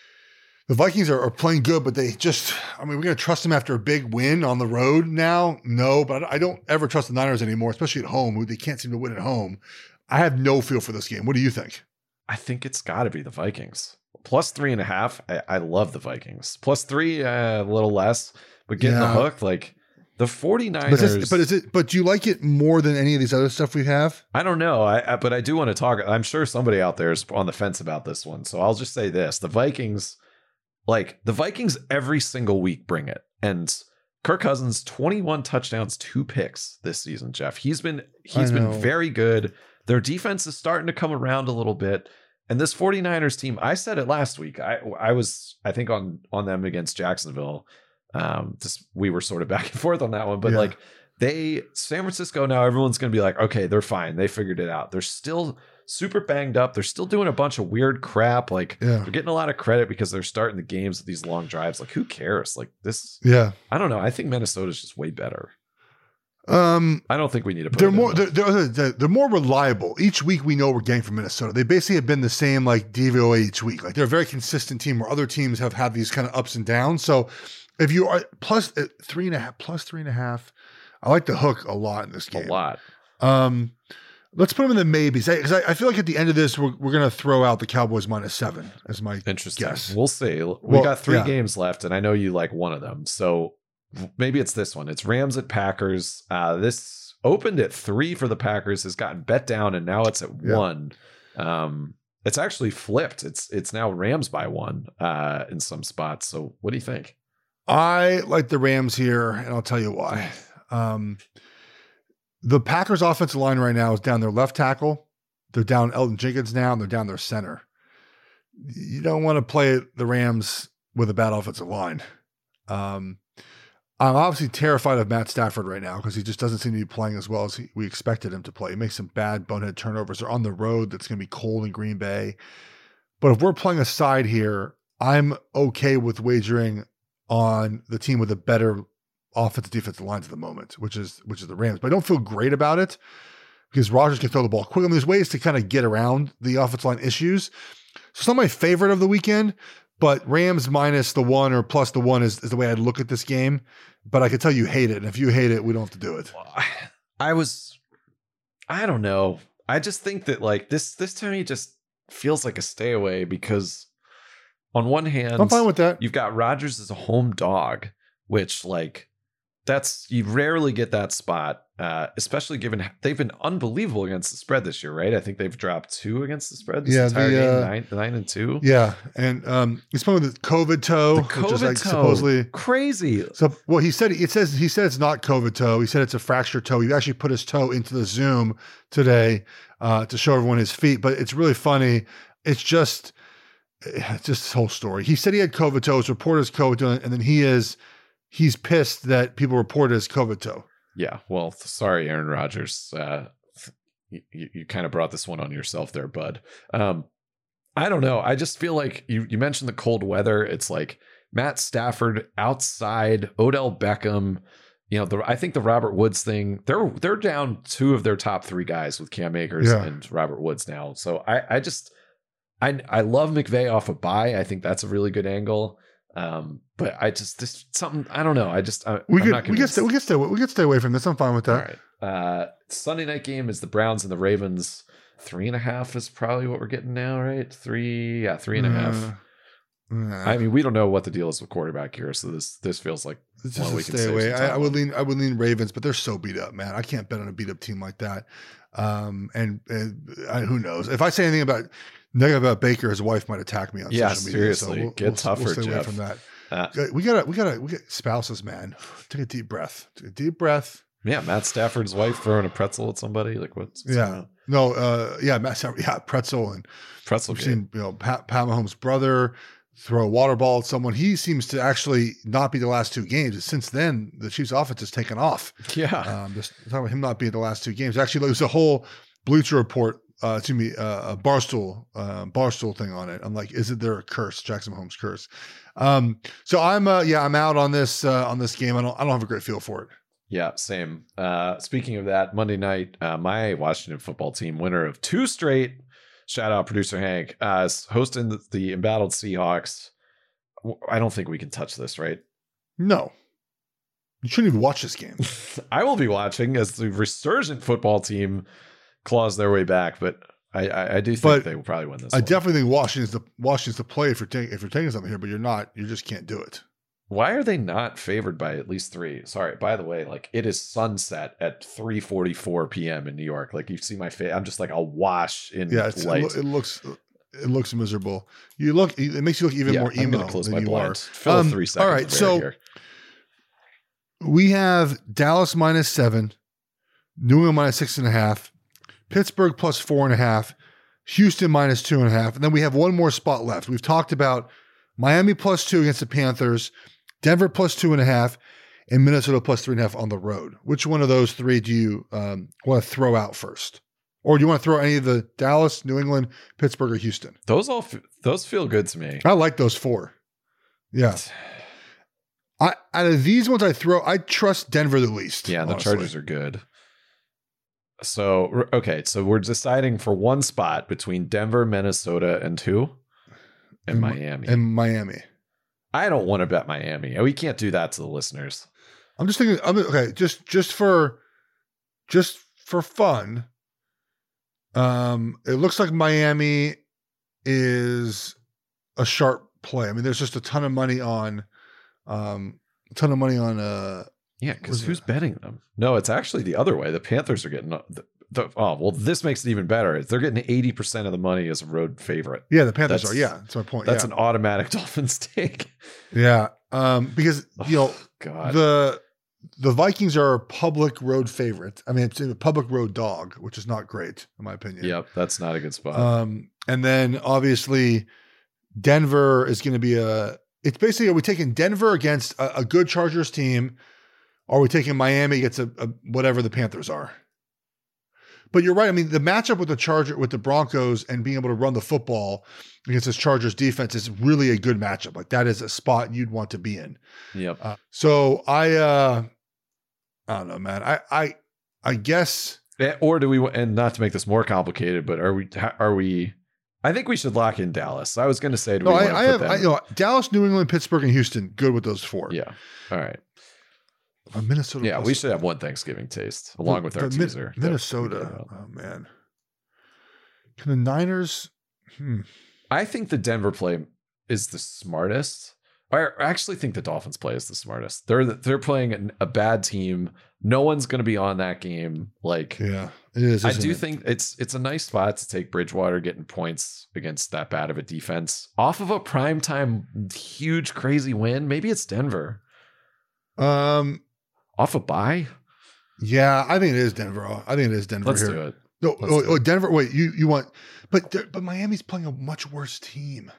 the Vikings are, are playing good, but they just, I mean, we're going to trust them after a big win on the road now? No, but I don't ever trust the Niners anymore, especially at home. They can't seem to win at home. I have no feel for this game. What do you think? I think it's got to be the Vikings. Plus three and a half. I, I love the Vikings. Plus three, uh, a little less, but getting Yeah. the hook, like the 49ers. But is, this, but is it? But do you like it more than any of these other stuff we have? I don't know. I, I but I do want to talk. I'm sure somebody out there is on the fence about this one. So I'll just say this: the Vikings, like the Vikings, every single week bring it. And Kirk Cousins, twenty-one touchdowns, two picks this season. Jeff, he's been he's been very good. Their defense is starting to come around a little bit. And this 49ers team, I said it last week. I I was I think on on them against Jacksonville. Um, just we were sort of back and forth on that one, but Yeah. like they San Francisco now, everyone's going to be like, okay, they're fine, they figured it out. They're still super banged up. They're still doing a bunch of weird crap. Like Yeah. they're getting a lot of credit because they're starting the games with these long drives. Like who cares? Like this, Yeah. I don't know. I think Minnesota's just way better. Um, I don't think we need to put they're it more in they're, they're, they're, they're more reliable. Each week we know what we're getting from Minnesota. They basically have been the same like D V O A each week. Like they're a very consistent team where other teams have had these kind of ups and downs. So if you are plus uh, three and a half, plus three and a half, I like the hook a lot in this game. a lot. Um, let's put them in the maybes because I, I feel like at the end of this we're we're gonna throw out the Cowboys minus seven as my Interesting. guess. We'll see. We Well, got three yeah. games left, and I know you like one of them. So maybe it's this one. It's Rams at Packers. Uh, this opened at three for the Packers, has gotten bet down, and now it's at Yeah. one. Um, it's actually flipped. It's it's now Rams by one uh, in some spots. So what do you think? I like the Rams here, and I'll tell you why. Um, the Packers' offensive line right now is down their left tackle. They're down Elton Jenkins now, and they're down their center. You don't want to play the Rams with a bad offensive line. Um, I'm obviously terrified of Matt Stafford right now because he just doesn't seem to be playing as well as he, we expected him to play. He makes some bad bonehead turnovers. They're on the road. That's going to be cold in Green Bay. But if we're playing a side here, I'm okay with wagering on the team with a better offensive defensive lines at the moment, which is which is the Rams. But I don't feel great about it because Rodgers can throw the ball quick. I mean, there's ways to kind of get around the offensive line issues. So it's not my favorite of the weekend, but Rams minus the one or plus the one is, is the way I'd look at this game. But I can tell you hate it. And if you hate it, we don't have to do it. I was, I don't know. I just think that like this, this to me just feels like a stay away because on one hand, I'm fine with that. You've got Rodgers as a home dog, which like that's, you rarely get that spot, uh, especially given they've been unbelievable against the spread this year, right? I think they've dropped two against the spread this Yeah, entire the, game, uh, nine, nine and two. Yeah. And um, he's playing with the COVID toe, The which COVID is like toe. supposedly Crazy. So, well, he said it says he said it's not COVID toe. He said it's a fractured toe. He actually put his toe into the Zoom today uh, to show everyone his feet. But it's really funny. It's just, it's just this whole story. He said he had COVID toe. It's reported as COVID toe, and then he is he's pissed that people report it as COVID toe. Yeah. Well, sorry, Aaron Rodgers. Uh, you, you kind of brought this one on yourself there, bud. Um, I don't know. I just feel like you, you mentioned the cold weather. It's like Matt Stafford outside, Odell Beckham you know, the, I think the Robert Woods thing, they're they're down two of their top three guys with Cam Akers Yeah. and Robert Woods now. So I, I just, I I love McVay off a bye. I think that's a really good angle. Um, but I just, this something, I don't know. I just, I, We I'm could not we could stay, we could stay we could stay away from this. I'm fine with All that. right. Uh, Sunday night game is the Browns and the Ravens. Three and a half is probably what we're getting now, right? Three, yeah, three and a half. Uh, Nah. I mean, we don't know what the deal is with quarterback here, so this this feels like It's one just we a can stay save away. some I, time I would on. lean. I would lean Ravens, but they're so beat up, man. I can't bet on a beat up team like that. Um, and, and I, who knows? If I say anything about negative about Baker, his wife might attack me on Yeah, social media. seriously. So we'll, Get we'll, tougher, we'll stay away Jeff. from that. Uh, We gotta. We gotta. We get spouses, man. Take a deep breath. Take a deep breath. Yeah, Matt Stafford's wife throwing a pretzel at somebody. Like what's, what's going Yeah. on? No. Uh. Yeah. Matt Stafford, yeah. Pretzel and Pretzel we've game. seen you know Pat, Pat Mahomes' brother throw a water ball at someone. He seems to actually not be the last two games. Since then, the Chiefs' offense has taken off. Yeah. Um, just talking about him not being the last two games. Actually, there's a whole Bleacher Report, uh, excuse me, uh, a Barstool, uh, Barstool thing on it. I'm like, is it there a curse, Jackson Mahomes curse? Um, so I'm, uh, yeah, I'm out on this, uh, on this game. I don't, I don't have a great feel for it. Yeah, same. Uh, speaking of that, Monday night, uh, my Washington football team, winner of two straight, shout out producer Hank, uh, is hosting the, the embattled Seahawks. I don't think we can touch this, right? No, you shouldn't even watch this game. I will be watching as the resurgent football team claws their way back, but I, I, I do think But they will probably win this. I one. definitely think Washington's the Washington's the play if you're taking if you're taking something here, but you're not. You just can't do it. Why are they not favored by at least three? Sorry, by the way, like it is sunset at three forty-four p.m. in New York. Like you see my face, I'm just like awash in Yeah, it's, it, light. lo- it looks it looks miserable. You look. It makes you look even Yeah, more I'm emo gonna close than my you blind. are. Fill Um, three seconds. all right, of air so here. we have Dallas minus seven, New England minus six and a half, Pittsburgh plus four and a half, Houston minus two and a half, and then we have one more spot left. We've talked about Miami plus two against the Panthers, Denver plus two and a half, and Minnesota plus three and a half on the road. Which one of those three do you um, want to throw out first? Or do you want to throw any of the Dallas, New England, Pittsburgh, or Houston? Those all f- those feel good to me. I like those four. Yeah. I out of these ones I throw, I trust Denver the least. Yeah, the honestly. Chargers are good. So okay, so we're deciding for one spot between Denver, Minnesota, and who? And, And- Miami. and Miami. I don't want to bet Miami. We can't do that to the listeners. I'm just thinking. I'm okay. Just just for just for fun. Um, it looks like Miami is a sharp play. I mean, there's just a ton of money on, um, a ton of money on. Uh, Yeah, because Was who's it- betting them? No, it's actually the other way. The Panthers are getting the, the oh well. This makes it even better. They're getting eighty percent of the money as a road favorite. yeah, the Panthers That's- are. Yeah, that's my point. That's yeah. an automatic Dolphins take. yeah. Um, because you know Oh, God. the the Vikings are a public road favorite. I mean, it's a public road dog, which is not great in my opinion. Yep, that's not a good spot. Um, and then obviously Denver is going to be a, it's basically, are we taking Denver against a, a good Chargers team? Or are we taking Miami against a, a whatever the Panthers are? But you're right. I mean, the matchup with the Charger, with the Broncos and being able to run the football against this Chargers defense is really a good matchup. Like that is a spot you'd want to be in. Yep. Uh, so I, uh, I don't know, man. I, I, I guess. Eh, Or do we? And not to make this more complicated, but are we? Are we? I think we should lock in Dallas. I was going to say, do No, we I, want to I put have them? I, you know, Dallas, New England, Pittsburgh, and Houston. Good with those four. Yeah. All right. Uh, Minnesota. Yeah, plus- we should have one Thanksgiving taste along with our But Min- teaser. Minnesota. Oh man. Can the Niners? Hmm. I think the Denver play is the smartest. I actually think the Dolphins play is the smartest. They're they're playing an- a bad team. No one's going to be on that game. Like, Yeah, it is. I isn't do it? think it's it's a nice spot to take Bridgewater getting points against that bad of a defense off of a primetime huge crazy win. Maybe it's Denver Um. off a bye. Yeah, I think it is Denver. I think it is Denver. Let's here. do it. No, Let's oh, do oh, it. Denver. Wait, you you want? But they're- but Miami's playing a much worse team.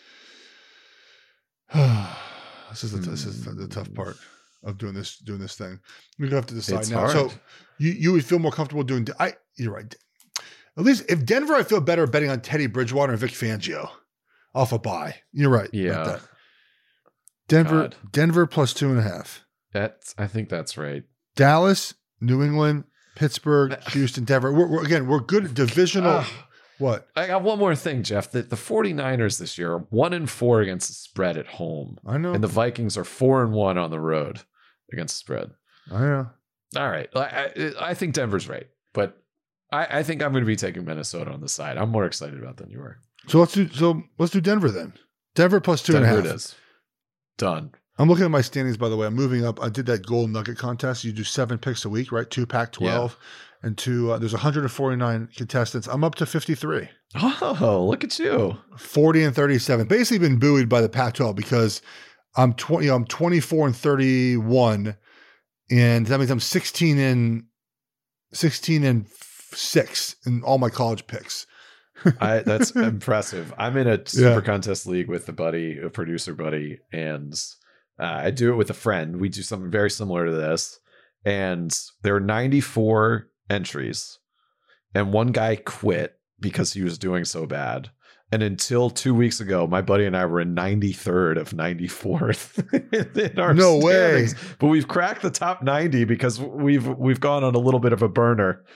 this is the, this is the, the tough part of doing this doing this thing. We're gonna have to decide It's now. hard. So you you would feel more comfortable doing? I you're right. At least if Denver, I feel better betting on Teddy Bridgewater and Vic Fangio off a bye. You're right. about Yeah. that. Denver God. Denver plus two and a half. That's, I think that's right. Dallas, New England, Pittsburgh, Houston, Denver. We're, we're again, we're good at divisional. Uh, what? I got one more thing, Jeff. The, the 49ers this year are one and four against the spread at home. I know. And the Vikings are four and one on the road against the spread. I know. All right. I, I, I think Denver's right, but I, I think I'm going to be taking Minnesota on the side. I'm more excited about than you are. So let's do so let's do Denver then. Denver plus two Denver and a half. It is. Done. I'm looking at my standings, by the way. I'm moving up. I did that gold nugget contest. You do seven picks a week, right? Two Pac twelve yeah. and two. Uh, there's one hundred forty-nine contestants. I'm up to fifty-three. Oh, look at you. forty and thirty-seven. Basically been buoyed by the Pac twelve because I'm twenty. You know, I'm twenty-four and thirty-one, and that means I'm sixteen and sixteen and six in all my college picks. I, that's impressive. I'm in a super yeah. contest league with a buddy, a producer buddy, and uh, I do it with a friend. We do something very similar to this, and there are ninety-four entries, and one guy quit because he was doing so bad. And until two weeks ago, my buddy and I were in ninety-third of ninety-fourth in our no standings. way. But we've cracked the top ninety because we've we've gone on a little bit of a burner.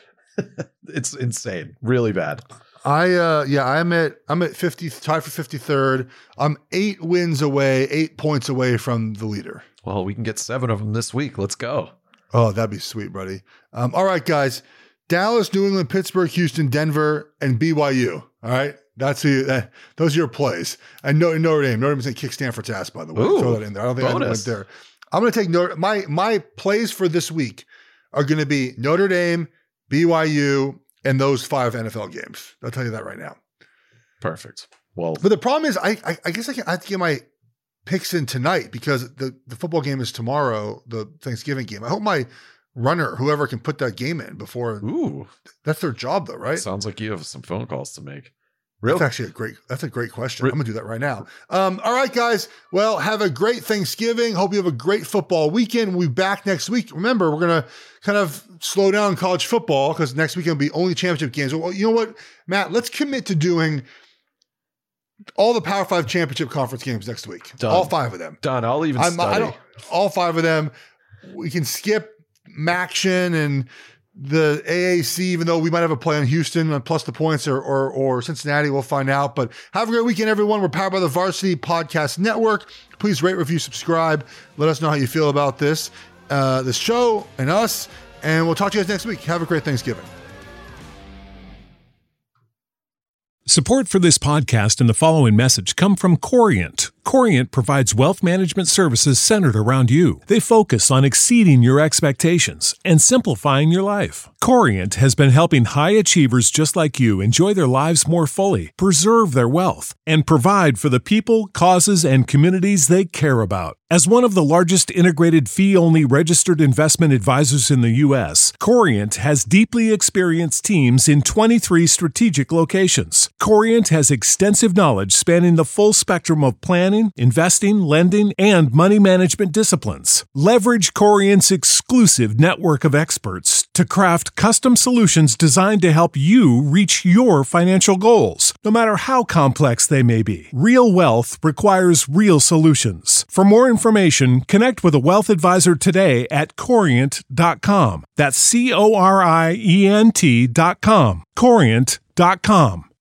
It's insane, really bad. I uh yeah, I'm at I'm at fifty, tied for fifty-third. I'm eight wins away, eight points away from the leader. Well, we can get seven of them this week. Let's go. Oh, that'd be sweet, buddy. Um, all right, guys. Dallas, New England, Pittsburgh, Houston, Denver, and B Y U. All right. That's who that, those are your plays. And no, Notre Dame. Notre Dame's gonna kick Stanford's ass, by the way. Ooh, throw that in there. I don't think bonus. I went there. I'm gonna take Notre my my plays for this week are gonna be Notre Dame, B Y U, and those five N F L games. I'll tell you that right now. Perfect. Well, but the problem is, I I, I guess I, can, I have to get my picks in tonight because the, the football game is tomorrow, the Thanksgiving game. I hope my runner, whoever can put that game in before. Ooh, that's their job, though, right? Sounds like you have some phone calls to make. Real? That's actually a great. That's a great question. Real? I'm gonna do that right now. Um, all right, guys. Well, have a great Thanksgiving. Hope you have a great football weekend. We'll be back next week. Remember, we're gonna kind of slow down college football because next weekend will be only championship games. Well, you know what, Matt? Let's commit to doing all the Power Five championship conference games next week. Done. All five of them. Done. I'll even I'm, study. I don't, all five of them. We can skip Maction and the A A C, even though we might have a play on Houston plus the points or, or or Cincinnati. We'll find out. But have a great weekend, everyone. We're powered by the Varsity Podcast Network. Please rate, review, subscribe. Let us know how you feel about this, uh, this show and us. And we'll talk to you guys next week. Have a great Thanksgiving. Support for this podcast and the following message come from Corient. Corient provides wealth management services centered around you. They focus on exceeding your expectations and simplifying your life. Corient has been helping high achievers just like you enjoy their lives more fully, preserve their wealth, and provide for the people, causes, and communities they care about. As one of the largest integrated fee-only registered investment advisors in the U S, Corient has deeply experienced teams in twenty-three strategic locations. Corient has extensive knowledge spanning the full spectrum of planning, investing, lending, and money management disciplines. Leverage Corient's exclusive network of experts to craft custom solutions designed to help you reach your financial goals, no matter how complex they may be. Real wealth requires real solutions. For more information, connect with a wealth advisor today at corient dot com. That's C O R I E N T dot com. corient dot com.